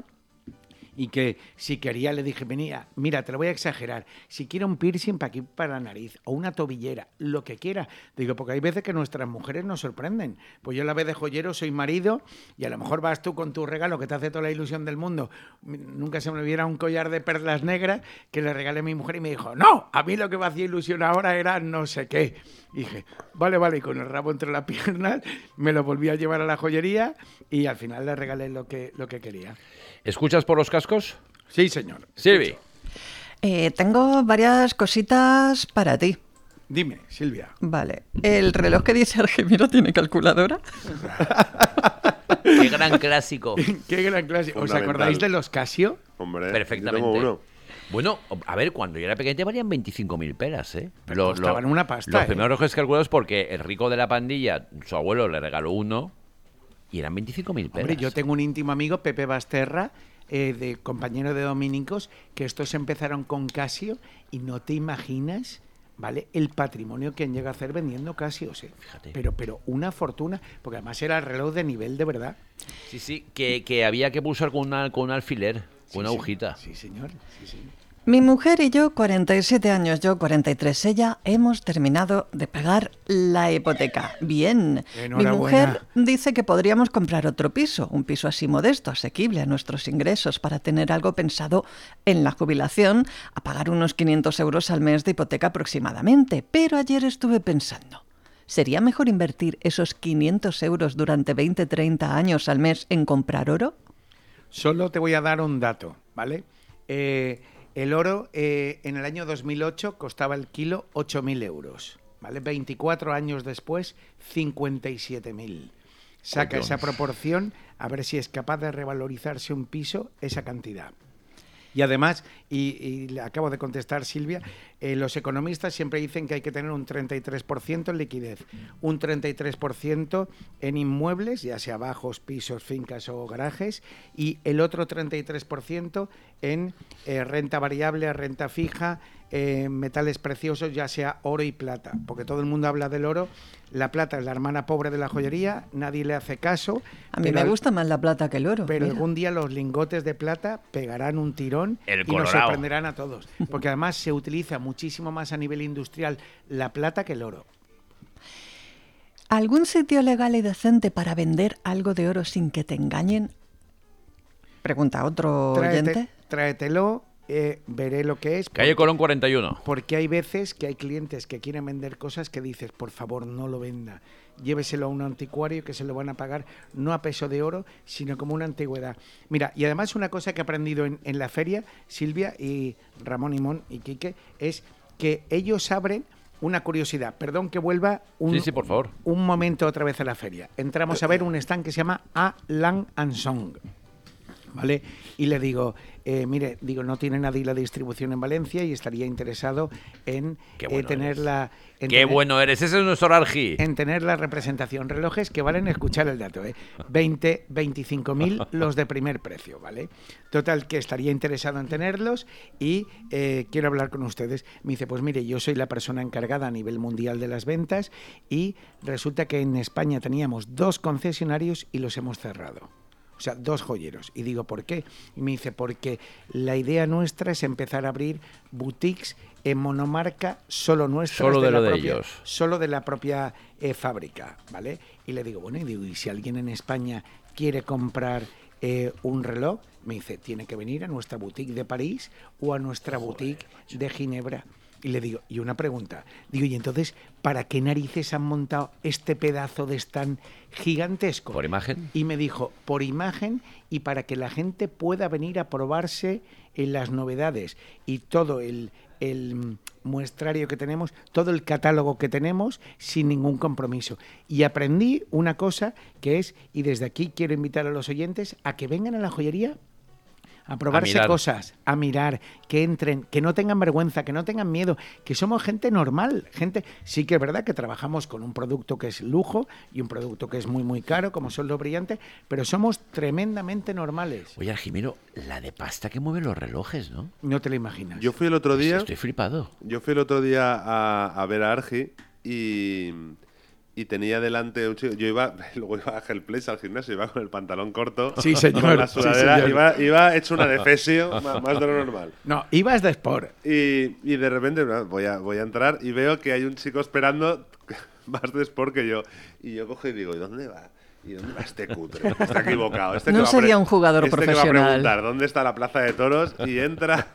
Y que si quería le dije, venía, mira, te lo voy a exagerar, si quiere un piercing para aquí, para la nariz, o una tobillera, lo que quiera. Digo, porque hay veces que nuestras mujeres nos sorprenden. Pues yo la vez de joyero soy marido y a lo mejor vas tú con tu regalo que te hace toda la ilusión del mundo. Nunca se me olvidara un collar de perlas negras que le regalé a mi mujer y me dijo, no, a mí lo que me hacía ilusión ahora era no sé qué. Y dije, vale, vale, y con el rabo entre las piernas me lo volví a llevar a la joyería y al final le regalé lo que, lo que quería. ¿Escuchas por los cascos? Sí, señor. Silvi. Eh, tengo varias cositas para ti. Dime, Silvia. Vale. ¿El reloj que dice Argemiro tiene calculadora? Qué gran clásico. Qué gran clásico. ¿Os acordáis de los Casio? Hombre, perfectamente. Yo tengo uno. Bueno, a ver, cuando yo era pequeño valían veinticinco mil pelas, ¿eh? Pero costaban una pasta, Los ¿eh? primeros relojes calculados porque el rico de la pandilla, su abuelo le regaló uno y eran veinticinco mil pelas. Hombre, yo tengo un íntimo amigo, Pepe Basterra, eh, de compañero de Dominicos, que estos empezaron con Casio y no te imaginas, ¿vale? El patrimonio que han llegado a hacer vendiendo Casios, ¿eh? Fíjate. Pero, pero una fortuna, porque además era el reloj de nivel de verdad. Sí, sí, que, que había que pulsar con, una, con un alfiler, con sí, una sí, agujita. Sí, señor. Sí, sí. Mi mujer y yo, cuarenta y siete años, yo cuarenta y tres, ella, hemos terminado de pagar la hipoteca. Bien. Mi mujer dice que podríamos comprar otro piso, un piso así modesto, asequible a nuestros ingresos, para tener algo pensado en la jubilación, a pagar unos quinientos euros al mes de hipoteca aproximadamente. Pero ayer estuve pensando, ¿sería mejor invertir esos quinientos euros durante veinte, treinta años al mes en comprar oro? Solo te voy a dar un dato, ¿vale? Eh... El oro eh, en el año dos mil ocho costaba el kilo ocho mil euros, ¿vale? veinticuatro años después, cincuenta y siete mil. Saca esa proporción, a ver si es capaz de revalorizarse un piso esa cantidad. Y además, y, y le acabo de contestar Silvia, eh, los economistas siempre dicen que hay que tener un treinta y tres por ciento en liquidez, un treinta y tres por ciento en inmuebles, ya sea bajos, pisos, fincas o garajes, y el otro treinta y tres por ciento en eh, renta variable, renta fija, eh, metales preciosos, ya sea oro y plata, porque todo el mundo habla del oro. La plata es la hermana pobre de la joyería, nadie le hace caso. A mí me gusta más la plata que el oro. Pero mira. algún día los lingotes de plata pegarán un tirón El y nos colorado. sorprenderán a todos. Porque además se utiliza muchísimo más a nivel industrial la plata que el oro. ¿Algún sitio legal y decente para vender algo de oro sin que te engañen? Pregunta otro Tráete, oyente. tráetelo, eh, veré lo que es. Calle Colón cuarenta y uno. Porque hay veces que hay clientes que quieren vender cosas que dices, por favor, no lo venda. Lléveselo a un anticuario que se lo van a pagar no a peso de oro, sino como una antigüedad. Mira, y además una cosa que he aprendido en, en la feria, Silvia y Ramón y Mon y Quique, es que ellos abren una curiosidad. Perdón que vuelva un, Sí, sí, por favor. un momento otra vez a la feria. Entramos a ver un stand que se llama A Lang and Song. ¿Vale? Y le digo, eh, mire, digo, no tiene nadie la distribución en Valencia y estaría interesado en Qué eh, bueno tener eres. la... en ¡Qué tener- bueno eres! Ese es nuestro Argi. en tener la representación. Relojes que valen, escuchar el dato, ¿eh? veinte, veinticinco mil los de primer precio, ¿vale? Total, que estaría interesado en tenerlos y eh, quiero hablar con ustedes. Me dice, pues mire, yo soy la persona encargada a nivel mundial de las ventas y resulta que en España teníamos dos concesionarios y los hemos cerrado. O sea, dos joyeros. Y digo, ¿por qué? Y me dice, porque la idea nuestra es empezar a abrir boutiques en monomarca solo nuestras. Solo de la lo de propia- ellos. Solo de la propia eh, fábrica, ¿vale? Y le digo, bueno, y digo, ¿y si alguien en España quiere comprar eh, un reloj? Me dice, tiene que venir a nuestra boutique de París o a nuestra boutique de Ginebra. Y le digo, y una pregunta, digo, y entonces, ¿para qué narices han montado este pedazo de stand gigantesco? ¿Por imagen? Y me dijo, por imagen y para que la gente pueda venir a probarse en las novedades y todo el, el muestrario que tenemos, todo el catálogo que tenemos sin ningún compromiso. Y aprendí una cosa que es, y desde aquí quiero invitar a los oyentes a que vengan a la joyería a probarse mirar. cosas, a mirar, que entren, que no tengan vergüenza, que no tengan miedo, que somos gente normal, gente, sí que es verdad que trabajamos con un producto que es lujo y un producto que es muy muy caro, como son los brillantes, pero somos tremendamente normales. Oye, Jimeno, la de pasta que mueven los relojes, ¿no? No te lo imaginas. Yo fui el otro día, Estoy flipado. yo fui el otro día a, a ver a Argi y, y tenía delante un chico. Yo iba, luego iba a Hellplace al gimnasio, iba con el pantalón corto, Sí, señor. con la Sí, sudadera, señor. iba, iba hecho una defesio, ma- más de lo normal. No, ibas de sport. Y, y de repente bueno, voy a, voy a entrar y veo que hay un chico esperando más de sport que yo. Y yo cojo y digo, ¿y dónde va? ¿Y dónde va este cutre? Está equivocado. Este No que va a sería pre- un jugador este que profesional. va a preguntar, ¿dónde está la plaza de toros? Y entra...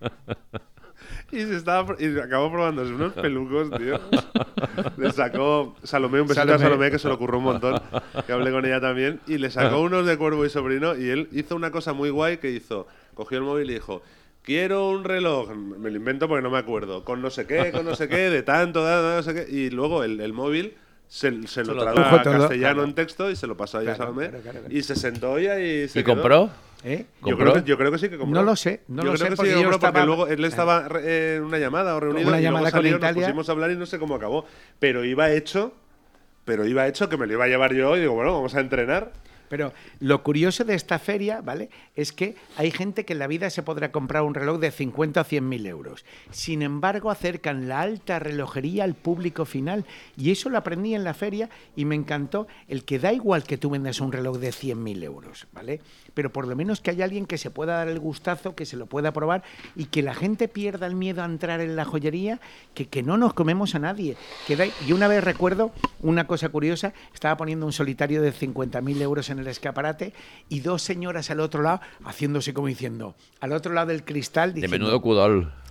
Y se estaba y acabó probándose unos pelucos, tío. Le sacó Salomé, un besito Salomé. a Salomé, que se lo ocurrió un montón, que hablé con ella también, y le sacó unos de Cuervo y Sobrino, y él hizo una cosa muy guay que hizo, cogió el móvil y dijo, quiero un reloj, me lo invento porque no me acuerdo, con no sé qué, con no sé qué, de tanto, de, de no sé qué, y luego el, el móvil se, se lo lo tradujo tradujo a todo. castellano Claro. en texto y se lo pasó a ella a Claro, Salomé, claro, claro, claro. y se sentó ella y se ¿Y quedó. compró? ¿Eh? Yo ¿Compró? creo, que, yo creo que sí que compró. No lo sé, no yo lo creo sé, que porque sí que yo compró porque estaba- luego él estaba re- en una llamada o reunido Una y llamada luego con salió, nos Italia. pusimos a hablar y no sé cómo acabó. Pero iba hecho, pero iba hecho que me lo iba a llevar yo y digo, bueno, vamos a entrenar. Pero lo curioso de esta feria, ¿vale? Es que hay gente que en la vida se podrá comprar un reloj de cincuenta o cien mil euros. Sin embargo, acercan la alta relojería al público final. Y eso lo aprendí en la feria y me encantó el que da igual que tú vendas un reloj de cien mil euros, ¿vale? Pero por lo menos que haya alguien que se pueda dar el gustazo, que se lo pueda probar y que la gente pierda el miedo a entrar en la joyería, que, que no nos comemos a nadie. Que da- y una vez recuerdo una cosa curiosa, estaba poniendo un solitario de cincuenta mil euros en el escaparate y dos señoras al otro lado haciéndose como diciendo, al otro lado del cristal De diciendo, menudo cudol.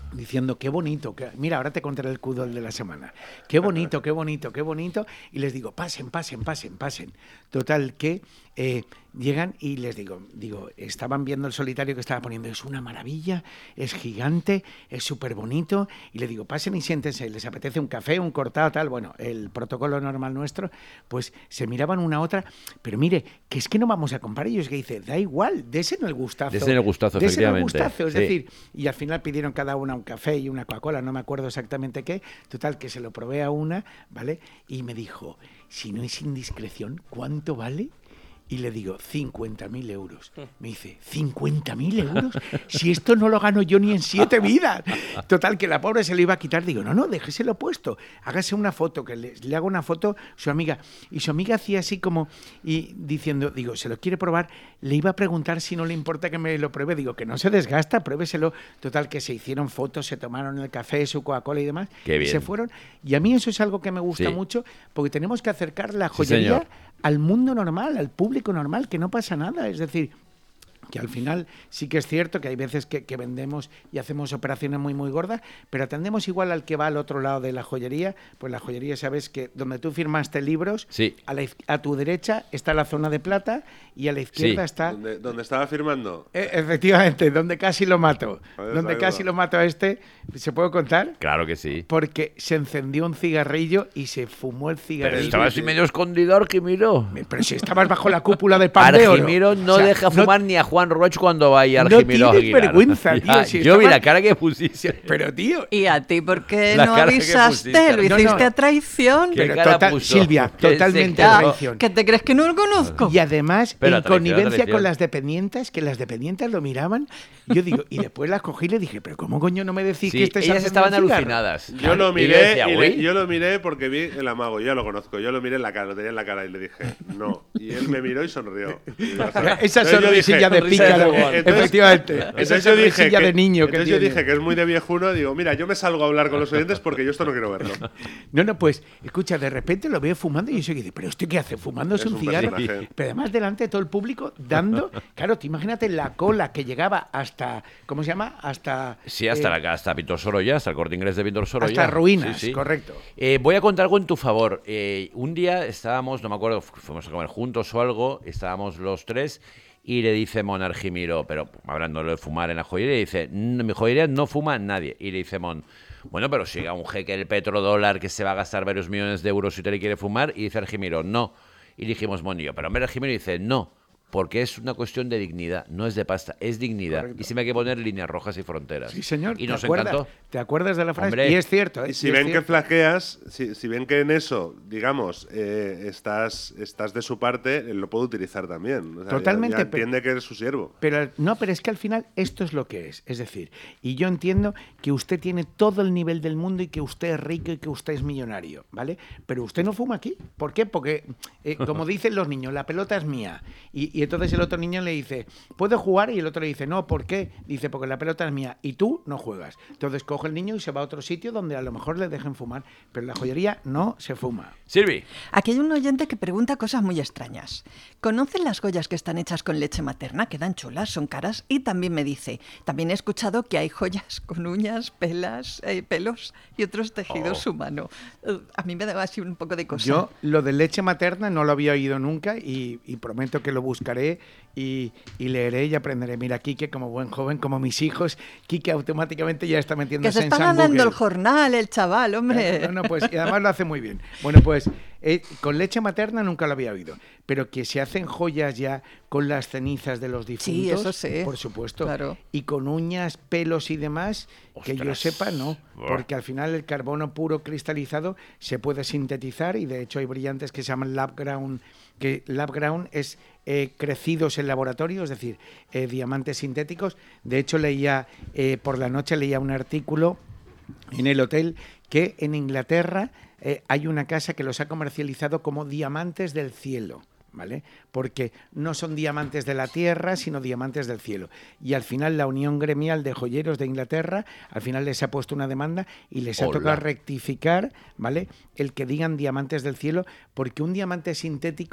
diciendo qué bonito, que, mira, ahora te contaré el Q dos de la semana, qué bonito, qué bonito, qué bonito, y les digo, pasen, pasen, pasen, pasen. Total, que eh, llegan y les digo, digo, estaban viendo el solitario que estaba poniendo, es una maravilla, es gigante, es súper bonito, y le digo, pasen y siéntense, les apetece un café, un cortado, tal, bueno, el protocolo normal nuestro, pues se miraban una a otra, pero mire, que es que no vamos a comprar, ellos que dice, da igual, desen el gustazo. Desen el gustazo, desen el efectivamente. gustazo, es sí. decir, y al final pidieron cada una un café y una Coca-Cola, no me acuerdo exactamente qué, total, que se lo probé a una, ¿vale? Y me dijo, si no es indiscreción, ¿cuánto vale? Y le digo, cincuenta mil euros. Me dice, ¿cincuenta mil euros? Si esto no lo gano yo ni en siete vidas. Total, que la pobre se lo iba a quitar. Digo, no, no, déjeselo puesto. Hágase una foto, que le, le hago una foto su amiga. Y su amiga hacía así como, y diciendo, digo, ¿se lo quiere probar? Le iba a preguntar si no le importa que me lo pruebe. Digo, que no se desgasta, pruébeselo. Total, que se hicieron fotos, se tomaron el café, su Coca-Cola y demás. Qué bien. Y se fueron. Y a mí eso es algo que me gusta Sí. mucho, porque tenemos que acercar la Sí, joyería señor. al mundo normal, al público normal, que no pasa nada. Es decir, que al final sí que es cierto que hay veces que, que vendemos y hacemos operaciones muy muy gordas, pero atendemos igual al que va al otro lado de la joyería. Pues la joyería, sabes que donde tú firmaste libros, Sí. a, la, iz- a tu derecha está la zona de plata y a la izquierda Sí. está... ¿Dónde, dónde estaba firmando? Eh, efectivamente, donde casi lo mato. Joder, Donde ahí casi va. lo mato a este, ¿se puede contar? Claro que sí. Porque se encendió un cigarrillo y se fumó el Pero cigarrillo. estaba así medio escondido Argimiro. Pero si estabas bajo la cúpula de Pan de Oro. Argimiro no O sea, deja fumar ni a Juan Roch cuando va ahí no Argimiro tienes Aguilar. vergüenza, tío, Ya, si yo vi estaba- la cara que pusiste. Pero, tío, ¿Y a ti por qué La no cara que avisaste? pusiste. ¿Lo No, hiciste no. a traición? ¿Qué pero cara total, puso? Silvia, Que se totalmente quedó. a traición. ¿Qué te crees que no lo conozco? Y además, Pero en traición, connivencia traición. con las dependientes, que las dependientes lo miraban, yo digo, y después las cogí y le dije, pero ¿cómo coño no me decís Sí, que estés ellas haciendo estaban un cigarro? alucinadas. Yo Claro, lo y miré, yo decía, y le- "Uy". yo lo miré porque vi el amago, yo ya lo conozco, yo lo miré en la cara, lo tenía en la cara y le dije, no. Y él me miró y sonrió. Y ya está. Esa Entonces yo sonrisilla dije- de pícaro, Entonces- efectivamente. Esa Entonces yo dije sonrisilla que, de niño que entonces yo tiene. dije que es muy de viejuno, digo, mira, yo me salgo a hablar con los oyentes porque yo esto no quiero verlo. No, no, pues, escucha, de repente lo veo fumando y yo soy que dice, pero ¿esto qué hace? Fumándose Es un un cigarro. personaje. Pero además delante de todo el público dando, claro, tú imagínate la cola que llegaba hasta, ¿cómo se llama? Hasta... Sí, hasta, eh, la, hasta Pintor Sorolla, hasta el Corte Inglés de Pintor Sorolla. Hasta ruinas, Sí, sí. correcto. Eh, voy a contar algo en tu favor. Eh, un día estábamos, no me acuerdo, fu- fuimos a comer juntos o algo, estábamos los tres y le dice Mon a Argimiro, pero hablando de fumar en la joyería, y dice, "No, en mi joyería no fuma nadie". Y le dice Mon, bueno, pero siga un jeque el petrodólar que se va a gastar varios millones de euros si usted le quiere fumar. Y dice Argimiro, no. Y dijimos Mon y yo, pero hombre, Argimiro dice, no. Porque es una cuestión de dignidad, no es de pasta, es dignidad. Correcto. Y siempre hay que poner líneas rojas y fronteras. Sí, señor. Y ¿te nos acuerdas? encantó. ¿Te acuerdas de la frase? Hombre. Y es cierto. ¿eh? Y si es ven que cierto. flaqueas, si, si ven que en eso, digamos, eh, estás, estás de su parte, él lo puede utilizar también. O sea, ya- Totalmente, ya pero- entiende que eres su siervo. Pero no, pero es que al final esto es lo que es. Es decir, y yo entiendo que usted tiene todo el nivel del mundo y que usted es rico y que usted es millonario, ¿vale? Pero usted no fuma aquí. ¿Por qué? Porque, eh, como dicen los niños, la pelota es mía. Y, y entonces el otro niño le dice, ¿puedo jugar? Y el otro le dice, no, ¿por qué? Dice, porque la pelota es mía y tú no juegas. Entonces coge el niño y se va a otro sitio donde a lo mejor le dejen fumar. Pero en la joyería no se fuma. Silvi. Aquí hay un oyente que pregunta cosas muy extrañas. ¿Conocen las joyas que están hechas con leche materna? Quedan chulas, son caras. Y también me dice, también he escuchado que hay joyas con uñas, pelas, eh, pelos y otros tejidos Oh. humanos. Eh, A mí me da así un poco de cosa. Yo lo de leche materna no lo había oído nunca y, y prometo que lo buscaré y, y leeré y aprenderé. Mira, Quique, como buen joven, como mis hijos, Quique automáticamente ya está que metiéndose se en está San ganando Google. el jornal, el chaval, hombre. Eh, No, no, pues, y además lo hace muy bien. Bueno, pues eh, con leche materna nunca lo había oído, pero que se hacen joyas ya con las cenizas de los difuntos, eso sí. por supuesto, Claro. y con uñas, pelos y demás, que yo Ostras. sepa, no, Buah. porque al final el carbono puro cristalizado se puede sintetizar y de hecho hay brillantes que se llaman lab ground, que lab ground es eh, crecidos en laboratorio, es decir, eh, diamantes sintéticos. De hecho leía eh, por la noche leía un artículo en el hotel que en Inglaterra eh, hay una casa que los ha comercializado como diamantes del cielo, ¿vale? Porque no son diamantes de la tierra, sino diamantes del cielo. Y al final la Unión Gremial de Joyeros de Inglaterra, al final les ha puesto una demanda y les ha Hola. tocado rectificar, ¿vale? El que digan diamantes del cielo, porque un diamante sintético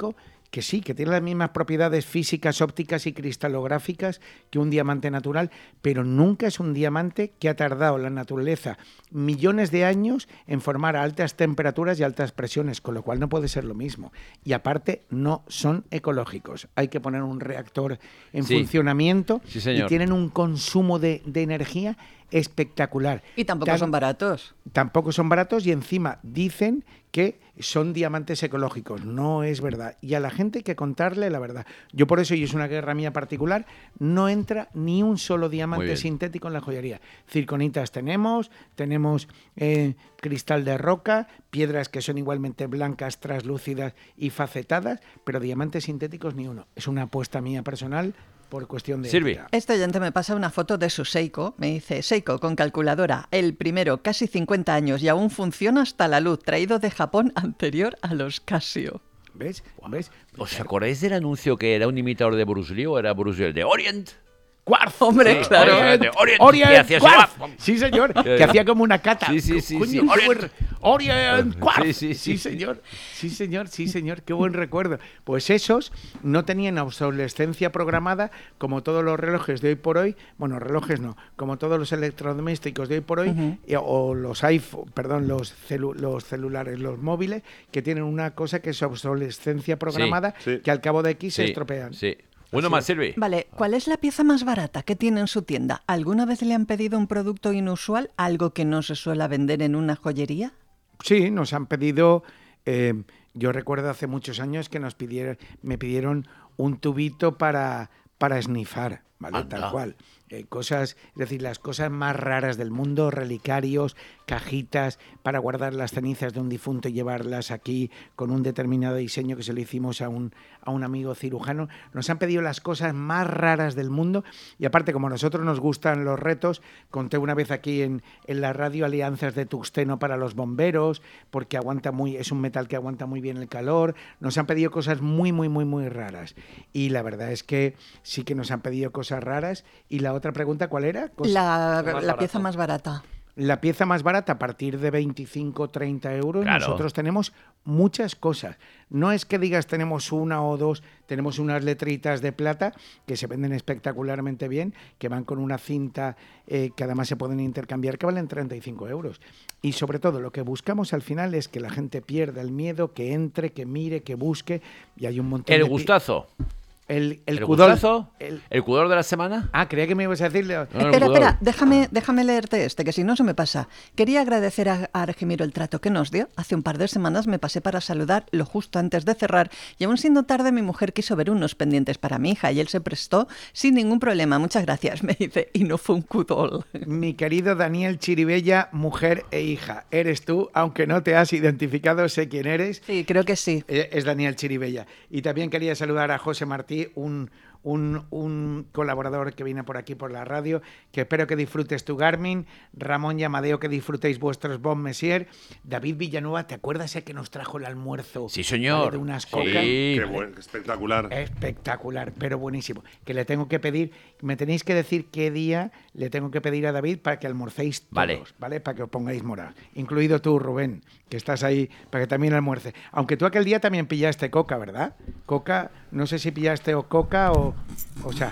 que sí, que tiene las mismas propiedades físicas, ópticas y cristalográficas que un diamante natural, pero nunca es un diamante que ha tardado la naturaleza millones de años en formar a altas temperaturas y altas presiones, con lo cual no puede ser lo mismo. Y aparte, no son ecológicos. Hay que poner un reactor en Sí. funcionamiento Sí, señor. y tienen un consumo de, de energía espectacular. Y tampoco Tan- son baratos. Tampoco son baratos y encima dicen que son diamantes ecológicos. No es verdad. Y a la gente hay que contarle la verdad. Yo por eso, y es una guerra mía particular, no entra ni un solo Muy diamante bien. sintético en la joyería. Circonitas tenemos, tenemos eh, cristal de roca, piedras que son igualmente blancas, translúcidas y facetadas, pero diamantes sintéticos ni uno. Es una apuesta mía personal por cuestión de Sirvi. ética. Este oyente me pasa una foto de su Seiko. Me dice, Seiko con calculadora, el primero, casi cincuenta años y aún funciona hasta la luz, traído de Japón anterior a los Casio. ¿Ves? ¿Ves? ¿Os acordáis del anuncio que era un imitador de Bruce Lee o era Bruce Lee? El de Orient. Quartz. Hombre, Sí, claro. Orient, de Orient, Orient que hacía Quartz. así, Sí, señor, que hacía como una cata. Sí, sí, sí, Coño, sí. qué Orient. buen- Orient Quartz. Sí, sí, sí, Sí, sí. señor. Sí, señor, sí, señor. Qué buen recuerdo. Pues esos no tenían obsolescencia programada como todos los relojes de hoy por hoy. Bueno, relojes no, como todos los electrodomésticos de hoy por hoy, Ujú. y- o los iPhone, perdón, los, celu- los celulares, los móviles, que tienen una cosa que es obsolescencia programada, sí. que al cabo de X se Sí, estropean. Sí. Uno Así más, es. Silvi. Vale, ¿cuál es la pieza más barata que tiene en su tienda? ¿Alguna vez le han pedido un producto inusual, algo que no se suele vender en una joyería? Sí, nos han pedido, eh, yo recuerdo hace muchos años que nos pidieron, me pidieron un tubito para, para snifar, ¿vale? Anda. Tal cual. Eh, cosas, es decir, las cosas más raras del mundo, relicarios, cajitas para guardar las cenizas de un difunto y llevarlas aquí con un determinado diseño que se lo hicimos a un, a un amigo cirujano. Nos han pedido las cosas más raras del mundo y aparte, como a nosotros nos gustan los retos, conté una vez aquí en, en la radio alianzas de tungsteno para los bomberos, porque aguanta muy, es un metal que aguanta muy bien el calor. Nos han pedido cosas muy, muy, muy, muy raras. Y la verdad es que sí que nos han pedido cosas raras. Y la otra pregunta, ¿cuál era? Cos- La, Lo más la pieza barato. más barata. La pieza más barata a partir de veinticinco, treinta euros, Claro. nosotros tenemos muchas cosas. No es que digas tenemos una o dos, tenemos unas letritas de plata que se venden espectacularmente bien, que van con una cinta eh, que además se pueden intercambiar, que valen treinta y cinco euros. Y sobre todo lo que buscamos al final es que la gente pierda el miedo, que entre, que mire, que busque, y hay un montón El de... pi- gustazo. El, el, El cudol- gustazo. el- El cudor de la semana. Ah, creía que me ibas a decirle... No, el espera, pudor. espera, déjame, déjame leerte este, que si no se me pasa. Quería agradecer a, a Argimiro el trato que nos dio. Hace un par de semanas me pasé para saludar lo justo antes de cerrar y aún siendo tarde mi mujer quiso ver unos pendientes para mi hija y él se prestó sin ningún problema. Muchas gracias, me dice, y no fue un cudol. Mi querido Daniel Chiribella, mujer e hija. Eres tú, aunque no te has identificado, sé quién eres. Sí, creo que sí. Eh, Es Daniel Chiribella. Y también quería saludar a José Martí, un, un, un colaborador que viene por aquí por la radio, que espero que disfrutes tu Garmin. Ramón y Amadeo, que disfrutéis vuestros Bon Messier. David Villanueva, ¿te acuerdas ese que nos trajo el almuerzo? Sí, señor. ¿Vale? De unas Sí. cocas. Qué bueno, qué espectacular. Espectacular, pero buenísimo. Que le tengo que pedir, me tenéis que decir qué día le tengo que pedir a David para que almorcéis todos, Vale. ¿vale? Para que os pongáis morados. Incluido tú, Rubén, que estás ahí, para que también almuerce. Aunque tú aquel día también pillaste coca, ¿verdad? Coca, no sé si pillaste o coca o... O sea...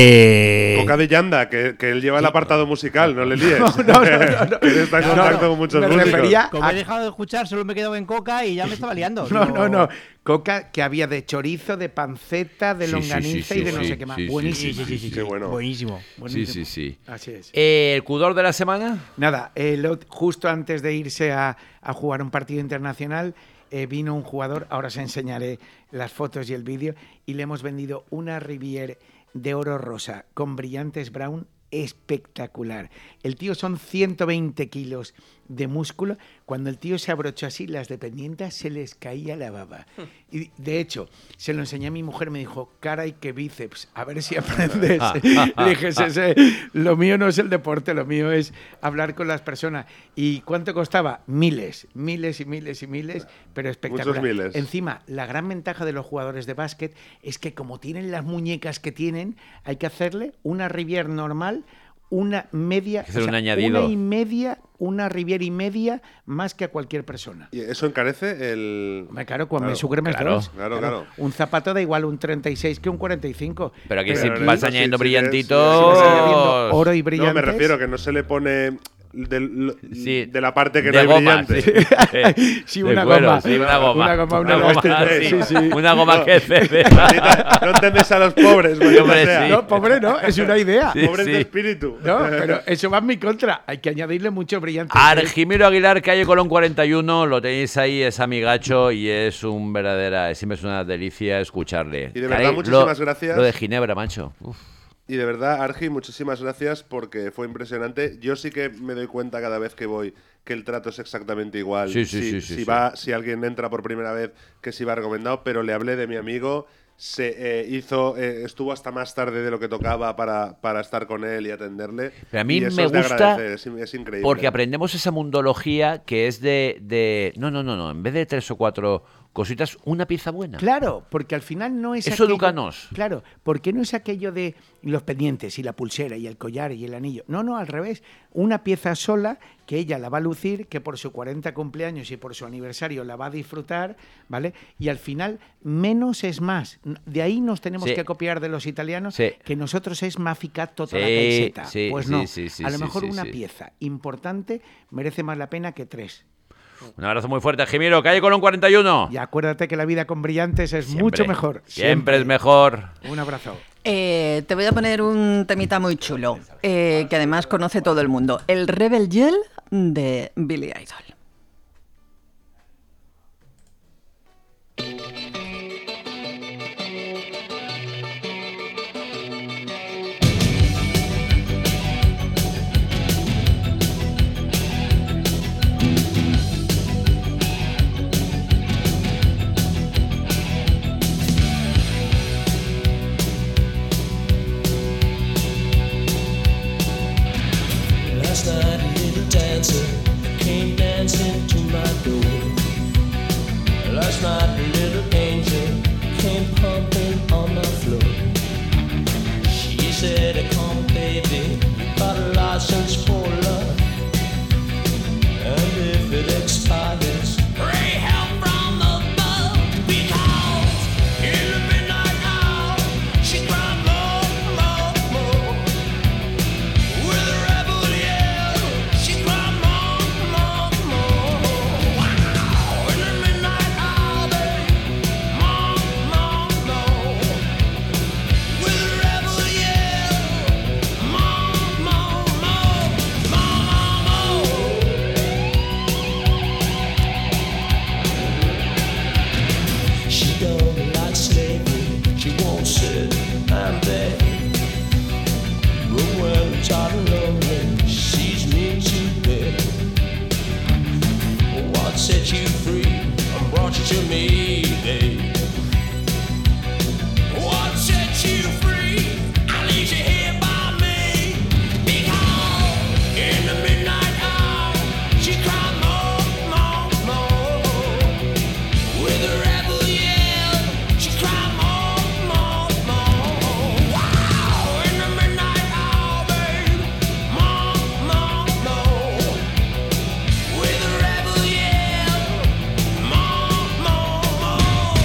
Eh, Coca de Yanda, que, que él lleva el apartado musical, no le líes. No, no, no, no. Él está en No, contacto no, con muchos me músicos. refería- como he dejado de escuchar, solo me he quedado en coca y ya me estaba liando. No, Digo, no, no. Coca que había de chorizo, de panceta, de Sí, sí, longaniza sí, y de sí, no sí, sé qué más. sí, sí, Buenísimo. Sí, sí, sí, sí. Qué bueno. Buenísimo. Sí, Buenísimo. sí, sí. Así es. Eh, ¿El cudor de la semana? Nada, el ot- justo antes de irse a, a jugar un partido internacional, eh, vino un jugador, ahora os enseñaré las fotos y el vídeo, y le hemos vendido una Rivière de oro rosa con brillantes brown espectacular. El tío son ciento veinte kilos de músculo. Cuando el tío se abrochó así, las dependientes se les caía la baba. Y de hecho, se lo enseñé a mi mujer, me dijo, caray, qué bíceps, a ver si aprendes. Le dije, "Sí, sí, lo mío no es el deporte, lo mío es hablar con las personas. ¿Y cuánto costaba? Miles, miles y miles y miles, pero espectacular. Muchos miles. Encima, la gran ventaja de los jugadores de básquet es que como tienen las muñecas que tienen, hay que hacerle una Rivière normal, una media, Hay que hacer o sea, un añadido. una y media, una Riviera y media más que a cualquier persona. ¿Y eso encarece el...? Hombre, claro, cuando Claro, me sucre mes claro, dos. claro, claro. Un zapato da igual un treinta y seis que un cuarenta y cinco. Pero aquí Pero si Pero vas no, añadiendo si- si brillantitos... ves- si vas ves- añadiendo oro y No, brillantes. me refiero que no se le pone del- Sí, de la parte que de no hay goma, brillante. sí. Sí, De una cuero, goma. sí, una goma. Una goma, una Una goma, elástica. sí. Sí, sí. Una goma No. que cede. No entiendes a los pobres, maldita Hombre, sea. sí. No, pobre, no, es una idea. Sí. Pobres de espíritu. No, pero eso va en mi contra. Hay que añadirle mucho brillante. Argimiro Aguilar, calle Colón cuarenta y uno, lo tenéis ahí, es amigacho y es un verdadera, siempre es una delicia escucharle. Y de verdad, Caray, muchísimas lo- gracias. Lo de Ginebra, macho. Uf. Y de verdad, Argi, muchísimas gracias porque fue impresionante. Yo sí que me doy cuenta cada vez que voy que el trato es exactamente igual. Sí, sí, si, sí, sí, si sí. va, si alguien entra por primera vez, que si va recomendado, pero le hablé de mi amigo, se eh, hizo, eh, estuvo hasta más tarde de lo que tocaba para, para estar con él y atenderle. Pero a mí Y eso me es de gusta agradecer, es, es increíble. Porque aprendemos esa mundología que es de, de... No, no, no, no. En vez de tres o cuatro cositas, una pieza buena. Claro, porque al final no es Eso aquello- edúcanos. Claro, porque no es aquello de los pendientes y la pulsera y el collar y el anillo. No, no, al revés. Una pieza sola que ella la va a lucir, que por su cuarenta cumpleaños y por su aniversario la va a disfrutar, ¿vale? Y al final, menos es más. De ahí nos tenemos Sí. que copiar de los italianos, Sí. que nosotros es maficat tota la Sí, camiseta. sí, Pues sí, no. sí, sí, a lo sí, mejor sí, una sí. pieza importante merece más la pena que tres. Un abrazo muy fuerte, Argimiro, calle Colón cuarenta y uno. Y acuérdate que la vida con brillantes es Siempre, mucho mejor. Siempre es mejor. Un abrazo. Eh, te voy a poner un temita muy chulo, eh, que además conoce todo el mundo. El Rebel Yell de Billy Idol. Last night a little dancer came dancing to my door. Last night a little angel came pumping on the floor. She said, come baby, you got a license for love. And if it expires, pray help from above. Because in the midnight hour, she cried more, more, more. With a rebel yell, she cried more, more, more. Wow! In the midnight hour, babe, more, more, more. With a rebel yell, more, more, more, more, more. She don't like slavery, she won't sit and beg. But when I'm tired and lonely, she's mean to bed. What set you free and brought you to me, babe? What set you free? I leave you here by me. Because in the midnight hour, she cried more, more, more. With a rebel yell, she cried more, more, more. Wow! In the midnight hour, babe, more, more, more. With a rebel yell, more, more, more.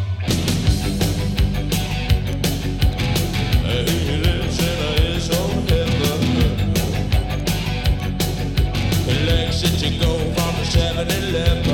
He lives in his own heaven. He likes it to go from the seven eleven.